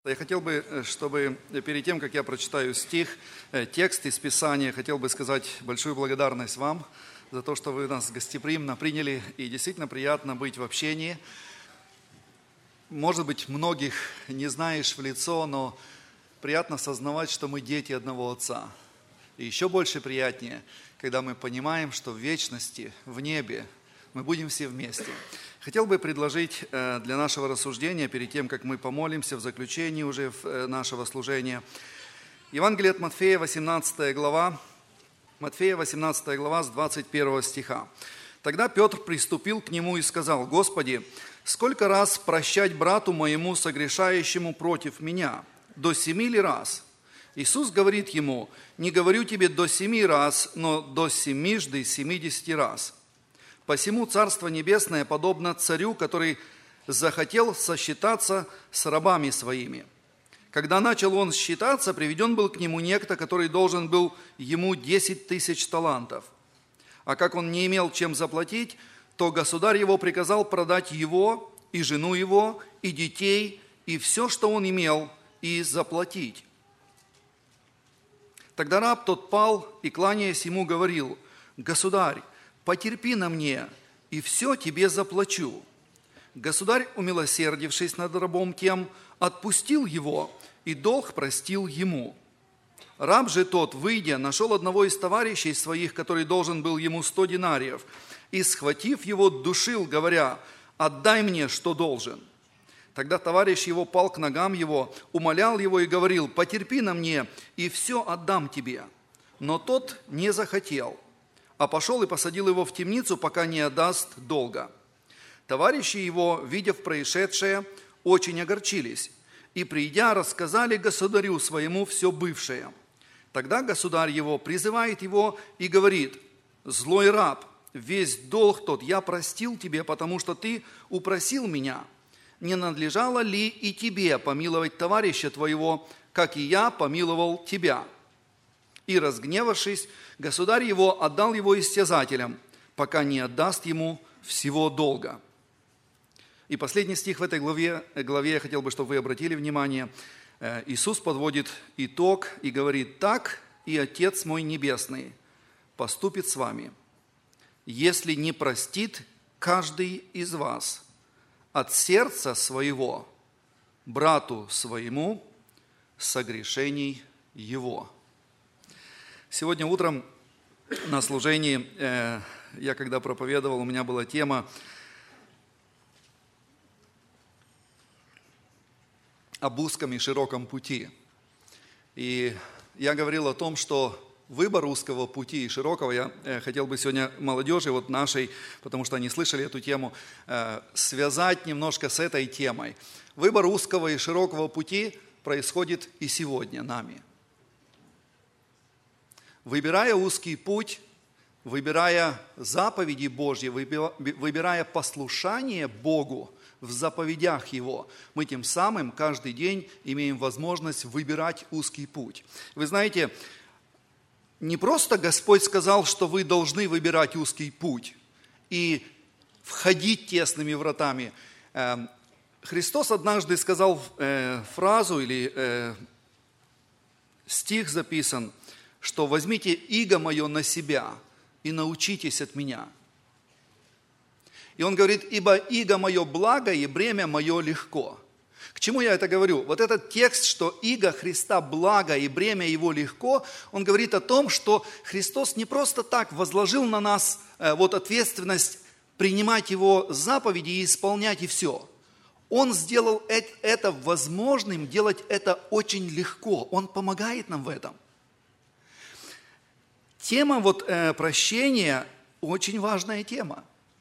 Я хотел бы, чтобы перед тем, как я прочитаю текст из Писания, хотел бы сказать большую благодарность вам за то, что вы нас гостеприимно приняли, и действительно приятно быть в общении. Может быть, многих не знаешь в лицо, но приятно осознавать, что мы дети одного Отца. И еще больше приятнее, когда мы понимаем, что в вечности, в небе, мы будем все вместе. Хотел бы предложить для нашего рассуждения, перед тем, как мы помолимся в заключении уже нашего служения, Евангелие от Матфея, 18 глава, с 21 стиха. «Тогда Петр приступил к нему и сказал: Господи, сколько раз прощать брату моему, согрешающему против меня? До 7 ли раз? Иисус говорит ему: не говорю тебе до 7 раз, но до 70 раз. Посему Царство Небесное подобно царю, который захотел сосчитаться с рабами своими. Когда начал он считаться, приведен был к нему некто, который должен был ему 10 тысяч талантов. А как он не имел чем заплатить, то государь его приказал продать его, и жену его, и детей, и все, что он имел, и заплатить. Тогда раб тот пал и, кланяясь ему, говорил: Государь, потерпи на мне, и все тебе заплачу. Государь, умилосердившись над рабом тем, отпустил его, и долг простил ему. Раб же тот, выйдя, нашел одного из товарищей своих, который должен был ему 100 динариев, и, схватив его, душил, говоря: отдай мне, что должен. Тогда товарищ его пал к ногам его, умолял его и говорил: потерпи на мне, и все отдам тебе. Но тот не захотел, а пошел и посадил его в темницу, пока не отдаст долга. Товарищи его, видев происшедшее, очень огорчились, и, придя, рассказали государю своему все бывшее. Тогда государь его призывает его и говорит: злой раб, весь долг тот я простил тебе, потому что ты упросил меня. Не надлежало ли и тебе помиловать товарища твоего, как и я помиловал тебя? И, разгневавшись, государь его отдал его истязателям, пока не отдаст ему всего долга». И последний стих в этой главе я хотел бы, чтобы вы обратили внимание. Иисус подводит итог и говорит: «Так и Отец мой Небесный поступит с вами, если не простит каждый из вас от сердца своего брату своему согрешений его». Сегодня утром на служении, я когда проповедовал, у меня была тема об узком и широком пути. И я говорил о том, что выбор узкого пути и широкого, я хотел бы сегодня молодежи вот нашей, потому что они слышали эту тему, связать немножко с этой темой. Выбор узкого и широкого пути происходит и сегодня нами. Выбирая узкий путь, выбирая заповеди Божьи, выбирая послушание Богу в заповедях Его, мы тем самым каждый день имеем возможность выбирать узкий путь. Вы знаете, не просто Господь сказал, что вы должны выбирать узкий путь и входить тесными вратами. Христос однажды сказал фразу или стих записан, что «возьмите иго мое на себя и научитесь от меня». И он говорит: «Ибо иго мое благо, и бремя мое легко». К чему я это говорю? Вот этот текст, что иго Христа благо, и бремя его легко, он говорит о том, что Христос не просто так возложил на нас вот ответственность принимать Его заповеди и исполнять, и все. Он сделал это возможным, делать это очень легко. Он помогает нам в этом. Тема прощения очень важная тема.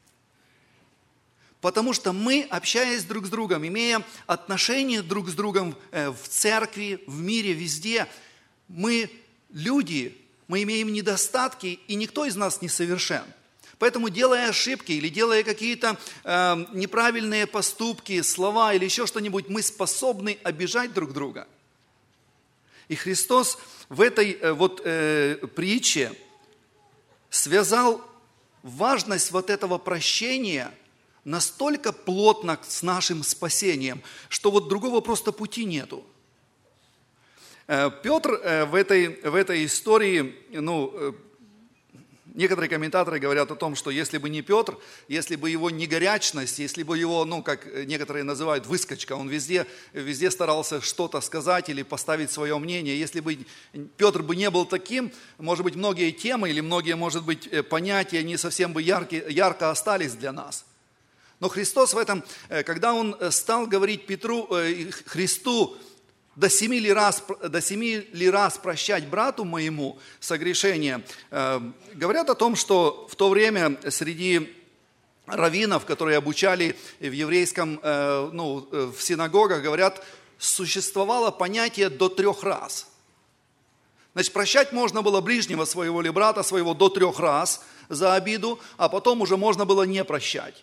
Потому что мы, общаясь друг с другом, имея отношения друг с другом в церкви, в мире, везде, мы люди, мы имеем недостатки, и никто из нас не совершен. Поэтому, делая ошибки или делая какие-то неправильные поступки, слова или еще что-нибудь, мы способны обижать друг друга. И Христос в этой притче связал важность этого прощения настолько плотно с нашим спасением, что другого просто пути нету. Петр в этой истории, некоторые комментаторы говорят о том, что если бы не Петр, если бы его не горячность, если бы его, как некоторые называют, выскочка, он везде старался что-то сказать или поставить свое мнение, если бы Петр бы не был таким, может быть, многие темы или многие, может быть, понятия не совсем бы ярко остались для нас. Но Христос в этом, когда Он стал говорить Христу, до 7 ли раз прощать брату моему согрешение, говорят о том, что в то время среди раввинов, которые обучали в еврейском, в синагогах, говорят, существовало понятие до 3 раз. Значит, прощать можно было ближнего своего или брата своего до 3 раз за обиду, а потом уже можно было не прощать.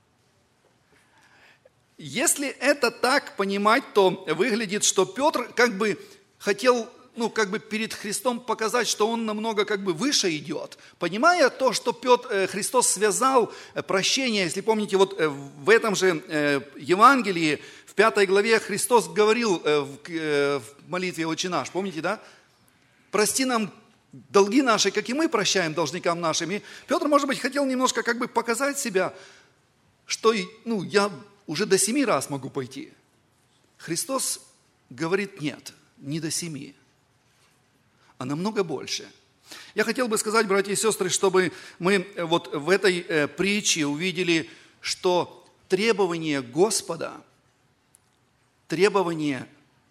Если это так понимать, то выглядит, что Петр хотел, перед Христом показать, что он намного выше идет. Понимая то, что Христос связал прощение, если помните, вот в этом же Евангелии, в 5 главе Христос говорил в молитве «Отче наш», помните, да? «Прости нам долги наши, как и мы прощаем должникам нашим». И Петр, может быть, хотел немножко показать себя, что я уже до 7 раз могу пойти. Христос говорит, нет, не до 7, а намного больше. Я хотел бы сказать, братья и сестры, чтобы мы вот в этой притче увидели, что требование Господа, требование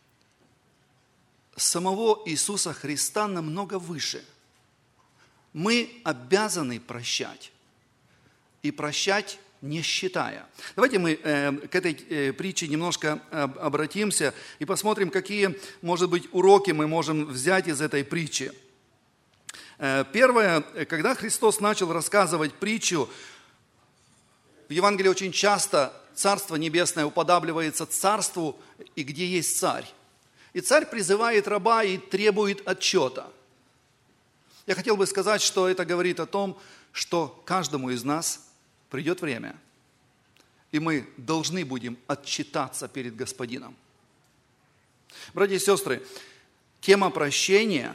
самого Иисуса Христа намного выше. Мы обязаны прощать. И прощать не считая. Давайте мы к этой притче немножко обратимся и посмотрим, какие, может быть, уроки мы можем взять из этой притчи. Первое, когда Христос начал рассказывать притчу, в Евангелии очень часто Царство Небесное уподабливается царству, и где есть царь. И царь призывает раба и требует отчета. Я хотел бы сказать, что это говорит о том, что каждому из нас придет время, и мы должны будем отчитаться перед Господином. Братья и сестры, тема прощения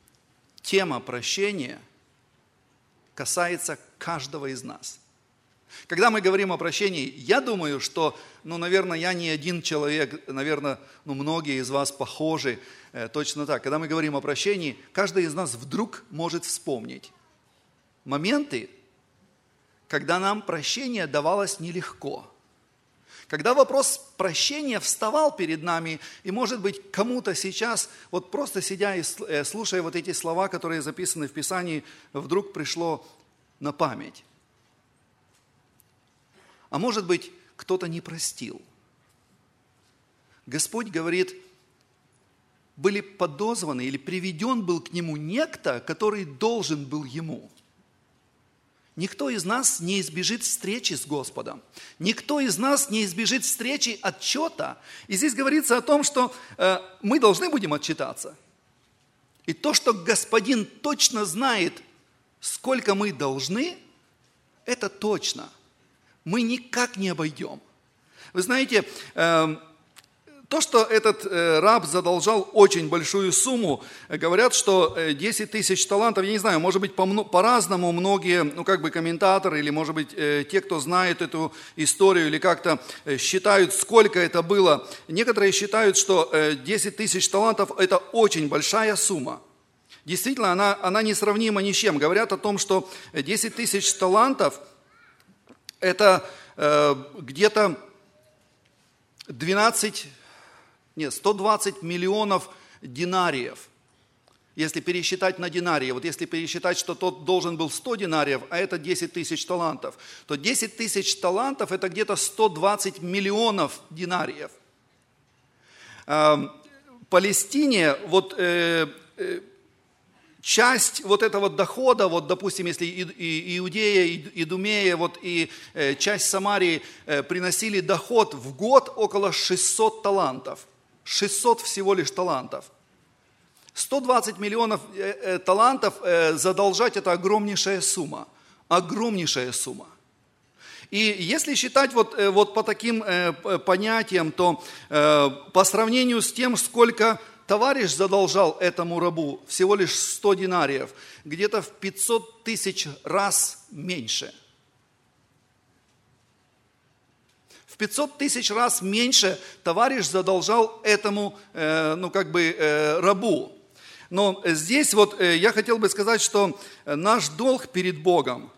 касается каждого из нас. Когда мы говорим о прощении, я думаю, что, наверное, я не один человек, наверное, многие из вас похожи точно так. Когда мы говорим о прощении, каждый из нас вдруг может вспомнить моменты, когда нам прощение давалось нелегко. Когда вопрос прощения вставал перед нами, и, может быть, кому-то сейчас, вот просто сидя и слушая вот эти слова, которые записаны в Писании, вдруг пришло на память. А может быть, кто-то не простил. Господь говорит, были подозваны или приведен был к Нему некто, который должен был Ему. Никто из нас не избежит встречи с Господом. Никто из нас не избежит встречи отчета. И здесь говорится о том, что мы должны будем отчитаться. И то, что Господин точно знает, сколько мы должны, это точно. Мы никак не обойдем. Вы знаете, то, что этот раб задолжал очень большую сумму, говорят, что 10 тысяч талантов, я не знаю, может быть, по-разному многие, комментаторы, или, может быть, те, кто знает эту историю, или как-то считают, сколько это было. Некоторые считают, что 10 тысяч талантов – это очень большая сумма. Действительно, она несравнима ни с чем. Говорят о том, что 10 тысяч талантов – это где-то 120 миллионов динариев. Если пересчитать на динарии, вот если пересчитать, что тот должен был 100 динариев, а это 10 тысяч талантов, то 10 тысяч талантов – это где-то 120 миллионов динариев. Палестине часть вот этого дохода, допустим, если Иудея, Идумея, и часть Самарии приносили доход в год около 600 талантов. 600 всего лишь талантов. 120 миллионов талантов задолжать – это огромнейшая сумма. Огромнейшая сумма. И если считать вот по таким понятиям, то по сравнению с тем, сколько товарищ задолжал этому рабу всего лишь 100 динариев, где-то в 500 тысяч раз меньше. В 500 тысяч раз меньше товарищ задолжал этому рабу. Но здесь вот я хотел бы сказать, что наш долг перед Богом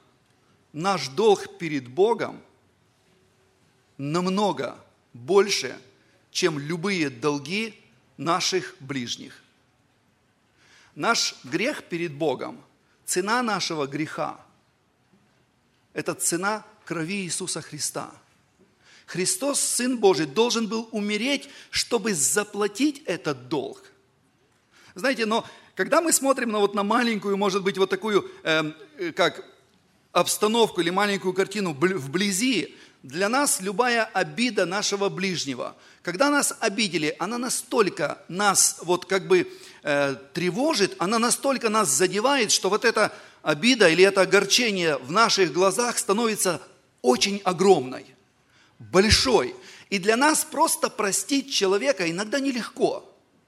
намного больше, чем любые долги наших ближних. Наш грех перед Богом, цена нашего греха – это цена крови Иисуса Христа. Христос, Сын Божий, должен был умереть, чтобы заплатить этот долг. Знаете, но когда мы смотрим на маленькую, может быть, вот такую, обстановку или маленькую картину вблизи, для нас любая обида нашего ближнего, когда нас обидели, она настолько нас тревожит, она настолько нас задевает, что вот эта обида или это огорчение в наших глазах становится очень огромной, большой. И для нас просто простить человека иногда нелегко.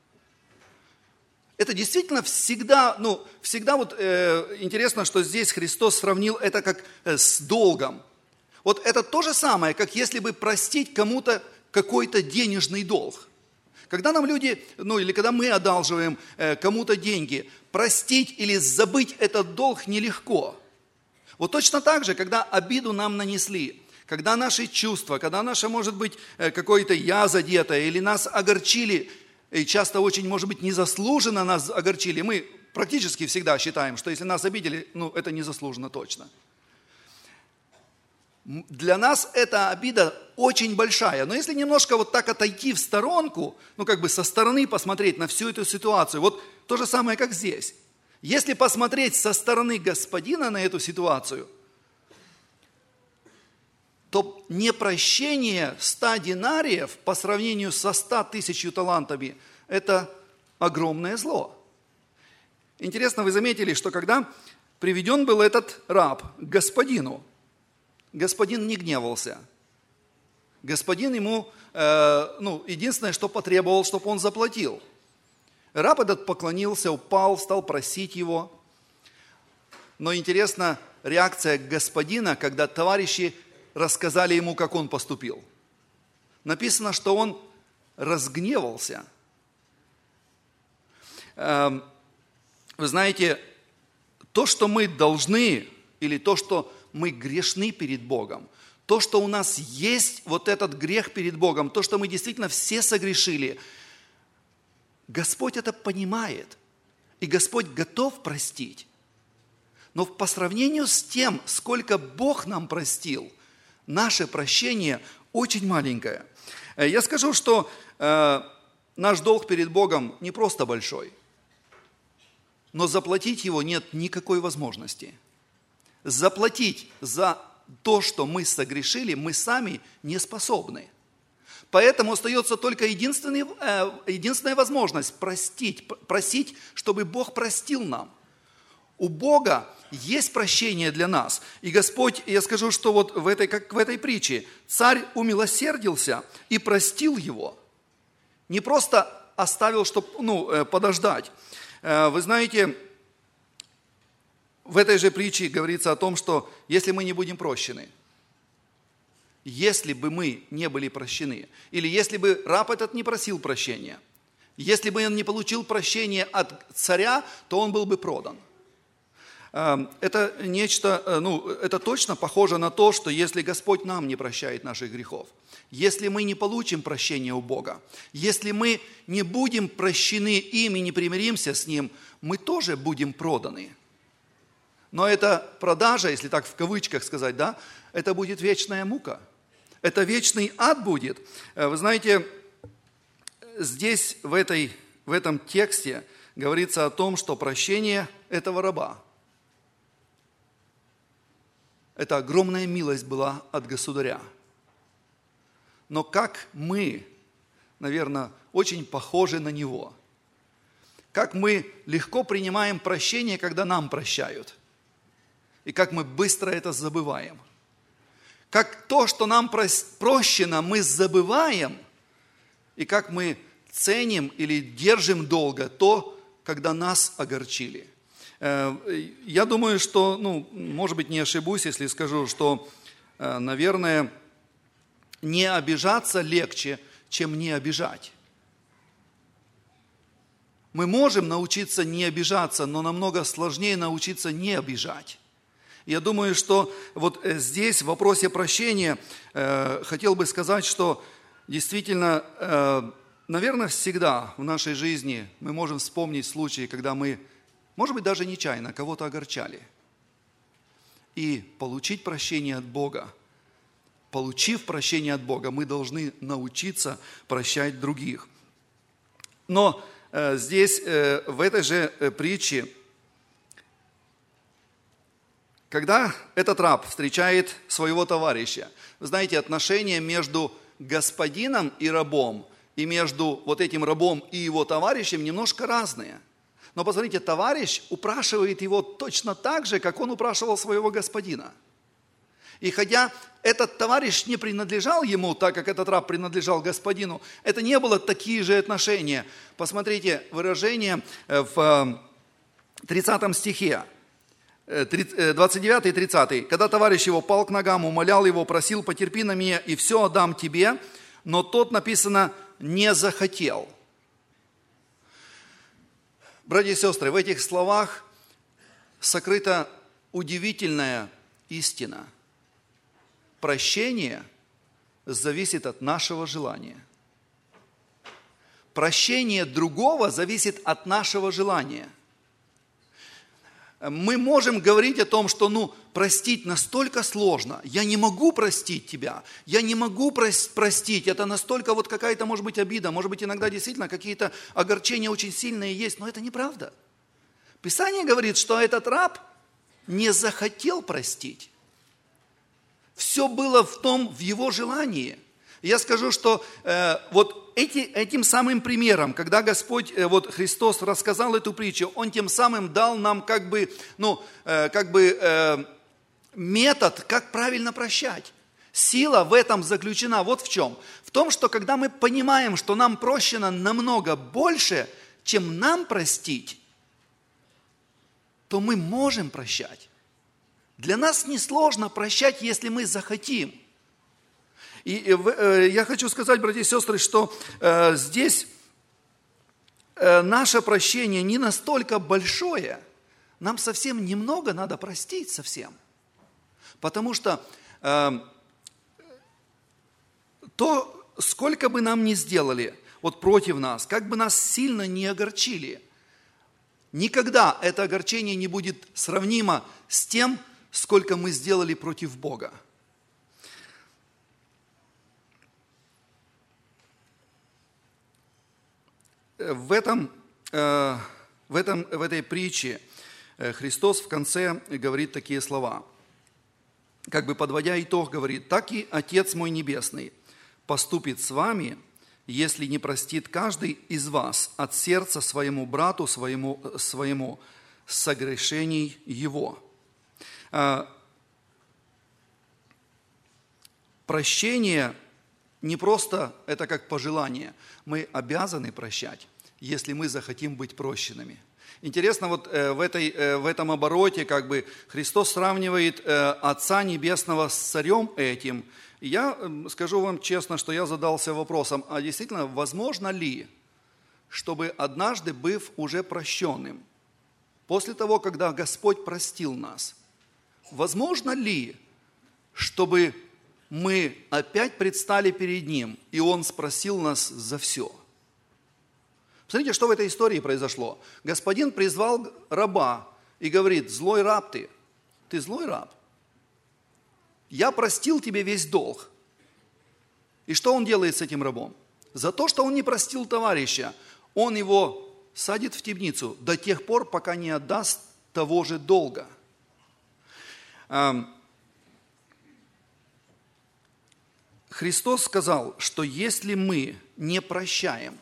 Это действительно всегда интересно, что здесь Христос сравнил это как с долгом. Вот это то же самое, как если бы простить кому-то какой-то денежный долг. Когда нам люди, или когда мы одалживаем кому-то деньги, простить или забыть этот долг нелегко. Вот точно так же, когда обиду нам нанесли, когда наши чувства, когда наше, может быть, какое-то «я» задето, или нас огорчили, и часто очень, может быть, незаслуженно нас огорчили, мы практически всегда считаем, что если нас обидели, это незаслуженно точно. Для нас эта обида очень большая. Но если немножко вот так отойти в сторонку, со стороны посмотреть на всю эту ситуацию, вот то же самое, как здесь. Если посмотреть со стороны Господина на эту ситуацию, то непрощение 100 динариев по сравнению со 100 тысячью талантами – это огромное зло. Интересно, вы заметили, что когда приведен был этот раб к господину, господин не гневался. Господин ему, единственное, что потребовал, чтобы он заплатил. Раб этот поклонился, упал, стал просить его. Но интересна реакция господина, когда товарищи рассказали ему, как он поступил. Написано, что он разгневался. Вы знаете, то, что мы должны, или то, что мы грешны перед Богом, то, что у нас есть вот этот грех перед Богом, то, что мы действительно все согрешили, Господь это понимает, и Господь готов простить. Но по сравнению с тем, сколько Бог нам простил, наше прощение очень маленькое. Я скажу, что наш долг перед Богом не просто большой, но заплатить его нет никакой возможности. Заплатить за то, что мы согрешили, мы сами не способны. Поэтому остается только единственная возможность просить, чтобы Бог простил нам. У Бога есть прощение для нас. И Господь, я скажу, что вот как в этой притче, царь умилосердился и простил его. Не просто оставил, чтобы подождать. Вы знаете, в этой же притче говорится о том, что если мы не будем прощены, если бы мы не были прощены, или если бы раб этот не просил прощения, если бы он не получил прощения от царя, то он был бы продан. Это это точно похоже на то, что если Господь нам не прощает наших грехов, если мы не получим прощения у Бога, если мы не будем прощены им и не примиримся с Ним, мы тоже будем проданы. Но эта продажа, если так в кавычках сказать, это будет вечная мука. Это вечный ад будет. Вы знаете, здесь, в этом тексте, говорится о том, что прощение этого раба – это огромная милость была от государя. Но как мы, наверное, очень похожи на него. Как мы легко принимаем прощение, когда нам прощают. И как мы быстро это забываем. Как то, что нам прощено, мы забываем. И как мы ценим или держим долго то, когда нас огорчили. Я думаю, что, может быть, не ошибусь, если скажу, что, наверное, не обижаться легче, чем не обижать. Мы можем научиться не обижаться, но намного сложнее научиться не обижать. Я думаю, что вот здесь в вопросе прощения хотел бы сказать, что действительно, наверное, всегда в нашей жизни мы можем вспомнить случаи, когда мы, может быть, даже нечаянно кого-то огорчали. И получить прощение от Бога. Получив прощение от Бога, мы должны научиться прощать других. Но здесь, в этой же притче, когда этот раб встречает своего товарища, вы знаете, отношения между господином и рабом, и между вот этим рабом и его товарищем немножко разные. Но посмотрите, товарищ упрашивает его точно так же, как он упрашивал своего господина. И хотя этот товарищ не принадлежал ему, так как этот раб принадлежал господину, это не было такие же отношения. Посмотрите выражение в 30 стихе, 29 и 30. «Когда товарищ его пал к ногам, умолял его, просил, потерпи на меня, и все отдам тебе, но тот, написано, не захотел». Братья и сестры, в этих словах сокрыта удивительная истина. Прощение зависит от нашего желания. Прощение другого зависит от нашего желания. Мы можем говорить о том, что простить настолько сложно. Я не могу простить тебя. Я не могу простить. Это настолько какая-то, может быть, обида. Может быть, иногда действительно какие-то огорчения очень сильные есть. Но это неправда. Писание говорит, что этот раб не захотел простить. Все было в его желании. Я скажу, что этим самым примером, когда Господь, Христос рассказал эту притчу, Он тем самым дал нам метод, как правильно прощать. Сила в этом заключена вот в чем. В том, что когда мы понимаем, что нам прощено намного больше, чем нам простить, то мы можем прощать. Для нас несложно прощать, если мы захотим. И я хочу сказать, братья и сестры, что здесь наше прощение не настолько большое, нам совсем немного надо простить совсем. Потому что то, сколько бы нам ни сделали против нас, как бы нас сильно не огорчили, никогда это огорчение не будет сравнимо с тем, сколько мы сделали против Бога. В этой притче Христос в конце говорит такие слова. Как бы подводя итог, говорит: «Так и Отец мой Небесный поступит с вами, если не простит каждый из вас от сердца своему брату своему согрешений его». Прощение не просто это как пожелание. Мы обязаны прощать, если мы захотим быть прощенными. Интересно, в этом обороте Христос сравнивает Отца Небесного с Царем этим. И я скажу вам честно, что я задался вопросом, а действительно, возможно ли, чтобы однажды, быв уже прощенным, после того, когда Господь простил нас, возможно ли, чтобы мы опять предстали перед Ним, и Он спросил нас за все? Смотрите, что в этой истории произошло. Господин призвал раба и говорит: «Злой раб ты злой раб. Я простил тебе весь долг». И что он делает с этим рабом? За то, что он не простил товарища, он его садит в темницу до тех пор, пока не отдаст того же долга. Христос сказал, что если мы не прощаем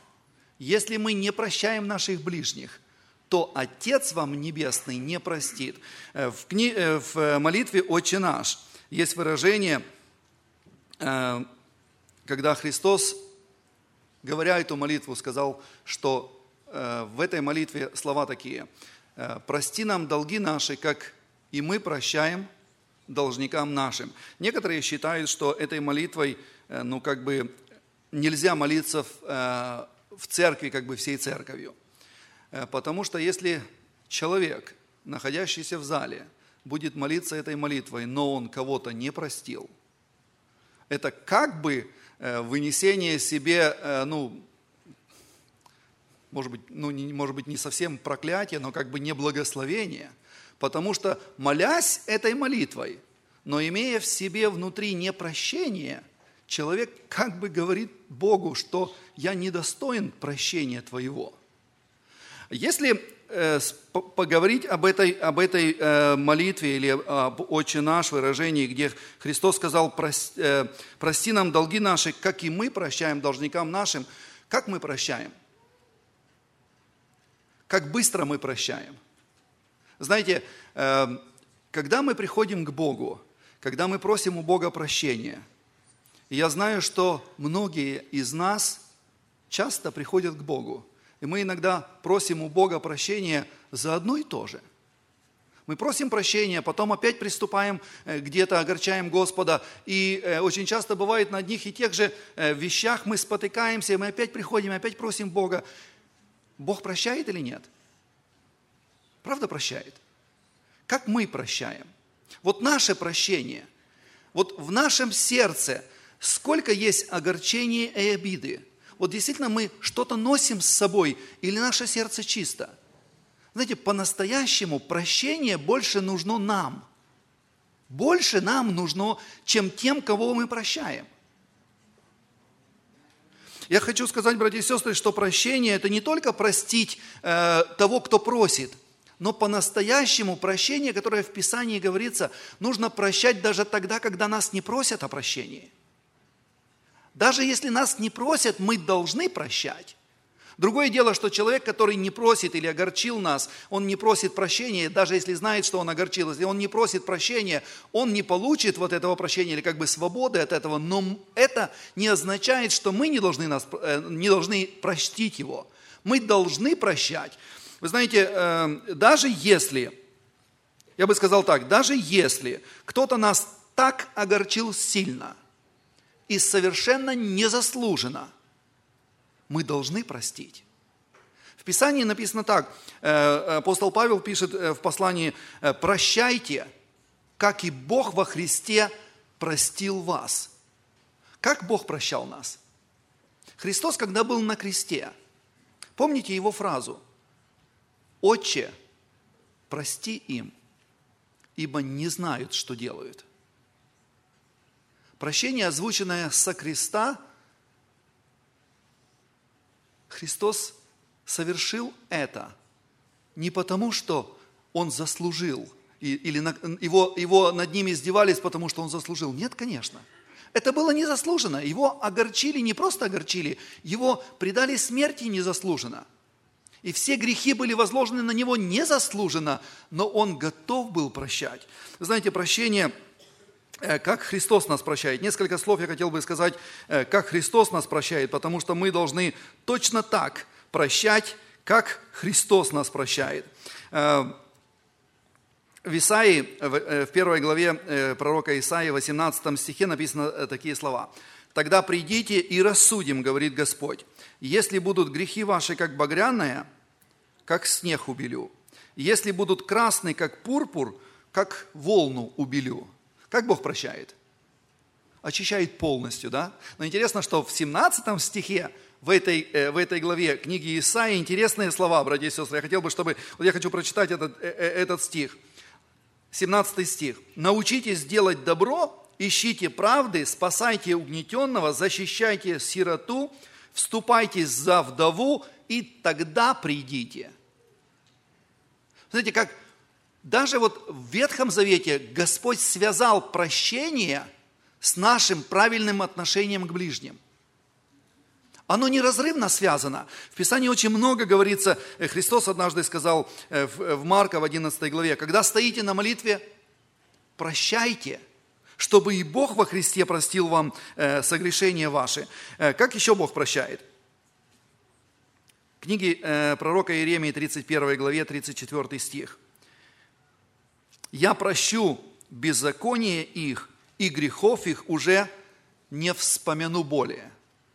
наших ближних, то Отец вам Небесный не простит. В молитве «Отче наш» есть выражение, когда Христос говоря эту молитву, сказал, что в этой молитве слова такие: «Прости нам долги наши, как и мы прощаем должникам нашим». Некоторые считают, что этой молитвой, нельзя молиться в церкви, всей церковью. Потому что если человек, находящийся в зале, будет молиться этой молитвой, но он кого-то не простил, это вынесение себе, может быть, не совсем проклятие, но не благословение. Потому что, молясь этой молитвой, но имея в себе внутри непрощение, человек говорит Богу, что я недостоин прощения Твоего. Если поговорить об этой молитве или об «Отче наш» выражении, где Христос сказал: «Прости нам долги наши, как и мы прощаем должникам нашим». Как мы прощаем? Как быстро мы прощаем? Знаете, когда мы приходим к Богу, когда мы просим у Бога прощения, и я знаю, что многие из нас часто приходят к Богу, и мы иногда просим у Бога прощения за одно и то же. Мы просим прощения, потом опять приступаем где-то, огорчаем Господа. И очень часто бывает на одних и тех же вещах мы спотыкаемся, и мы опять приходим, опять просим Бога. Бог прощает или нет? Правда прощает? Как мы прощаем? Вот наше прощение, вот в нашем сердце сколько есть огорчения и обиды. Вот действительно мы что-то носим с собой, или наше сердце чисто? Знаете, по-настоящему прощение больше нужно нам. Больше нам нужно, чем тем, кого мы прощаем. Я хочу сказать, братья и сестры, что прощение – это не только простить того, кто просит, но по-настоящему прощение, которое в Писании говорится, нужно прощать даже тогда, когда нас не просят о прощении. Даже если нас не просят, мы должны прощать. Другое дело, что человек, который не просит или огорчил нас, он не просит прощения, даже если знает, что он огорчил, если он не просит прощения, он не получит вот этого прощения или свободы от этого, но это не означает, что мы не должны простить его. Мы должны прощать. Вы знаете, даже если, я бы сказал так, даже если кто-то нас так огорчил сильно и совершенно незаслуженно, мы должны простить. В Писании написано так, апостол Павел пишет в послании: «Прощайте, как и Бог во Христе простил вас». Как Бог прощал нас? Христос, когда был на кресте, помните его фразу: «Отче, прости им, ибо не знают, что делают». Прощение, озвученное со креста, Христос совершил это не потому, что Он заслужил, или его над ним издевались, потому что Он заслужил. Нет, конечно. Это было незаслуженно. Его огорчили, не просто огорчили, его предали смерти незаслуженно. И все грехи были возложены на Него незаслуженно, но Он готов был прощать. Вы знаете, прощение, как Христос нас прощает. Несколько слов я хотел бы сказать, как Христос нас прощает, потому что мы должны точно так прощать, как Христос нас прощает. В Исаии, в 1 главе пророка Исаии, в 18 стихе написано такие слова: «Тогда придите и рассудим, говорит Господь, если будут грехи ваши, как багряное, как снег убелю, если будут красные, как пурпур, как волну убелю». Как Бог прощает? Очищает полностью, да? Но интересно, что в 17 стихе в этой главе книги Исаии интересные слова, братья и сестры. Я хочу прочитать этот стих. 17 стих. «Научитесь делать добро, ищите правды, спасайте угнетенного, защищайте сироту, вступайтесь за вдову, и тогда придите». Знаете, как даже в Ветхом Завете Господь связал прощение с нашим правильным отношением к ближним. Оно неразрывно связано. В Писании очень много говорится. Христос однажды сказал в Марка в 11 главе: «Когда стоите на молитве, прощайте, чтобы и Бог во Христе простил вам согрешения ваши». Как еще Бог прощает? Книги пророка Иеремии, 31 главе, 34 стих. «Я прощу беззаконие их, и грехов их уже не вспомяну более».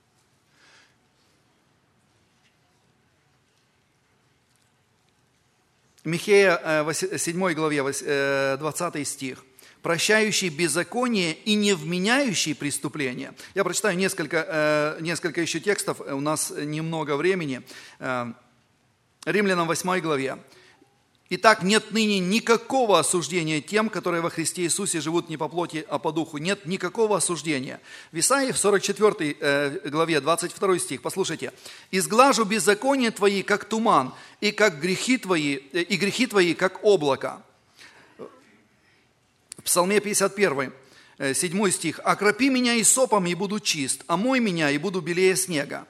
Михея 7 главе, 20 стих. «Прощающий беззаконие и не вменяющий преступления». Я прочитаю несколько еще текстов, у нас немного времени. Римлянам 8 главе. «Итак, нет ныне никакого осуждения тем, которые во Христе Иисусе живут не по плоти, а по духу». Нет никакого осуждения. В Исаии в 44 главе, 22 стих, послушайте. «Изглажу беззакония твои, как туман, и грехи твои, как облако». В Псалме 51, 7 стих. «Окропи меня исопом, и буду чист, омой меня, и буду белее снега».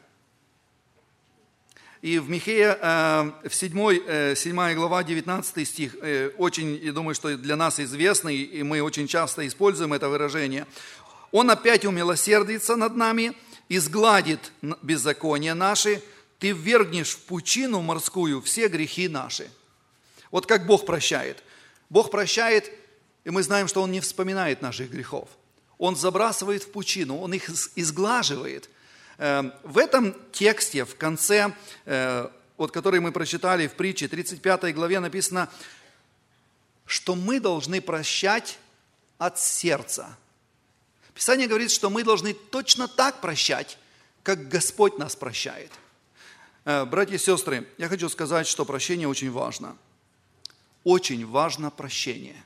И в Михея, в 7 глава, 19 стих, очень, я думаю, что для нас известный, и мы очень часто используем это выражение. «Он опять умилосердится над нами, изгладит беззакония наши, ты ввергнешь в пучину морскую все грехи наши». Вот как Бог прощает. Бог прощает, и мы знаем, что Он не вспоминает наших грехов. Он забрасывает в пучину, Он их изглаживает. В этом тексте, в конце, вот, который мы прочитали в притче, 35 главе написано, что мы должны прощать от сердца. Писание говорит, что мы должны точно так прощать, как Господь нас прощает. Братья и сестры, я хочу сказать, что прощение очень важно. Очень важно прощение.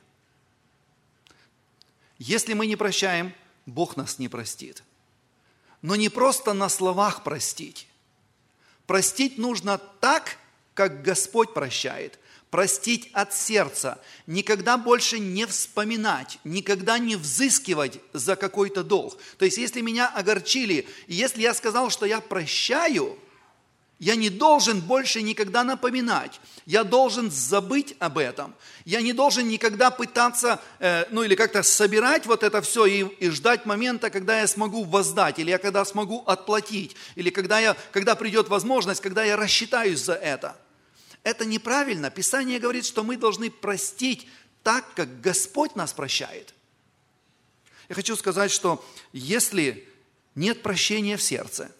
Если мы не прощаем, Бог нас не простит. Но не просто на словах простить. Простить нужно так, как Господь прощает. Простить от сердца. Никогда больше не вспоминать, никогда не взыскивать за какой-то долг. То есть, если меня огорчили, и если я сказал, что я прощаю, я не должен больше никогда напоминать. Я должен забыть об этом. Я не должен никогда пытаться, или как-то собирать вот это все и ждать момента, когда я смогу воздать, или я когда смогу отплатить, или когда придет возможность, когда я рассчитаюсь за это. Это неправильно. Писание говорит, что мы должны простить так, как Господь нас прощает. Я хочу сказать, что если нет прощения в сердце,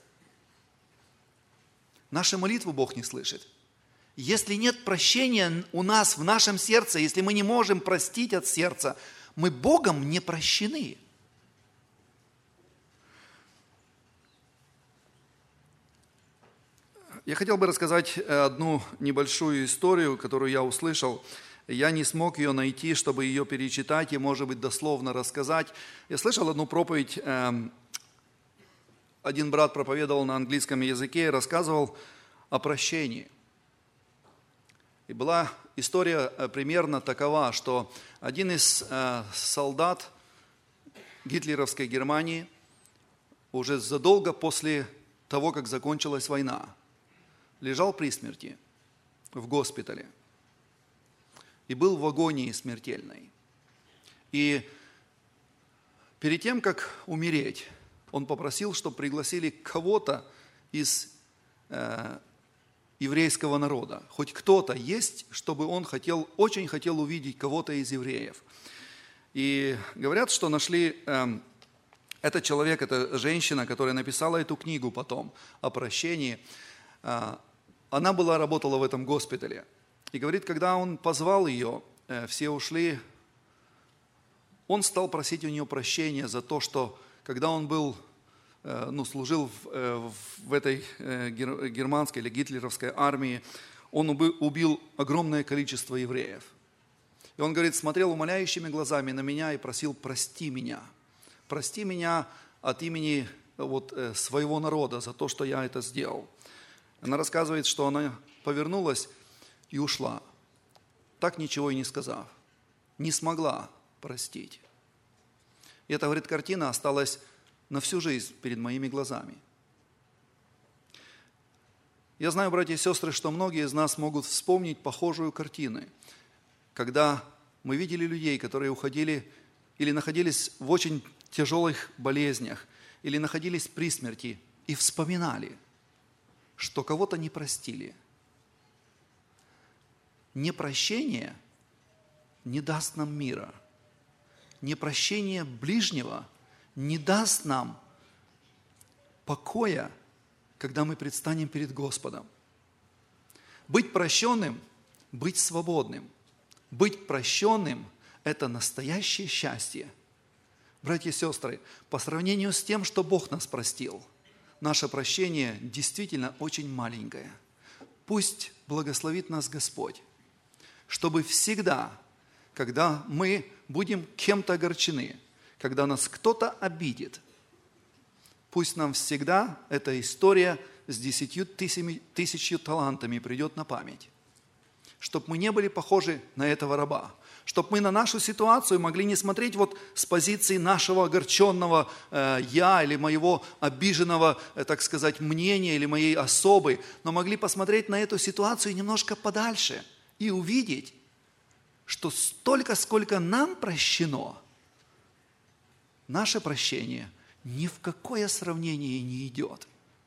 нашу молитву Бог не слышит. Если нет прощения у нас в нашем сердце, если мы не можем простить от сердца, мы Богом не прощены. Я хотел бы рассказать одну небольшую историю, которую я услышал. Я не смог ее найти, чтобы ее перечитать и, может быть, дословно рассказать. Я слышал одну проповедь. Один брат проповедовал на английском языке и рассказывал о прощении. И была история примерно такова, что один из солдат гитлеровской Германии уже задолго после того, как закончилась война, лежал при смерти в госпитале и был в агонии смертельной. И перед тем, как умереть, он попросил, чтобы пригласили кого-то из еврейского народа. Хоть кто-то есть, чтобы он очень хотел увидеть кого-то из евреев. И говорят, что нашли этот человек, эта женщина, которая написала эту книгу потом о прощении. Она работала в этом госпитале. И говорит, когда он позвал ее, все ушли, он стал просить у нее прощения за то, что когда он служил в этой германской или гитлеровской армии, он убил огромное количество евреев. И он, говорит, смотрел умоляющими глазами на меня и просил: прости меня от имени своего народа за то, что я это сделал. Она рассказывает, что она повернулась и ушла, так ничего и не сказав, не смогла простить. И эта, говорит, картина осталась на всю жизнь перед моими глазами. Я знаю, братья и сестры, что многие из нас могут вспомнить похожую картину, когда мы видели людей, которые уходили или находились в очень тяжелых болезнях, или находились при смерти и вспоминали, что кого-то не простили. Непрощение не даст нам мира. Непрощение ближнего не даст нам покоя, когда мы предстанем перед Господом. Быть прощенным, быть свободным. Быть прощенным – это настоящее счастье. Братья и сестры, по сравнению с тем, что Бог нас простил, наше прощение действительно очень маленькое. Пусть благословит нас Господь, чтобы всегда, когда мы будем кем-то огорчены, когда нас кто-то обидит, пусть нам всегда эта история с 10 тысячью талантами придет на память. Чтобы мы не были похожи на этого раба. Чтобы мы на нашу ситуацию могли не смотреть вот с позиции нашего огорченного я или моего обиженного, так сказать, мнения или моей особы, но могли посмотреть на эту ситуацию немножко подальше и увидеть, что столько, сколько нам прощено, наше прощение ни в какое сравнение не идет.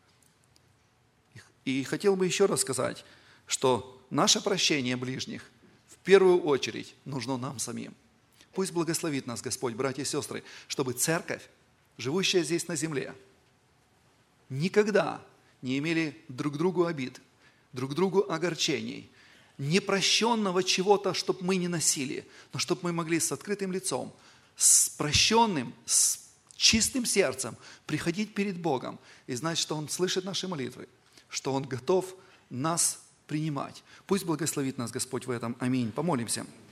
И хотел бы еще раз сказать, что наше прощение ближних в первую очередь нужно нам самим. Пусть благословит нас Господь, братья и сестры, чтобы церковь, живущая здесь на земле, никогда не имели друг другу обид, друг другу огорчений, непрощенного чего-то, чтобы мы не носили, но чтобы мы могли с открытым лицом, с прощенным, с чистым сердцем приходить перед Богом и знать, что Он слышит наши молитвы, что Он готов нас принимать. Пусть благословит нас Господь в этом. Аминь. Помолимся.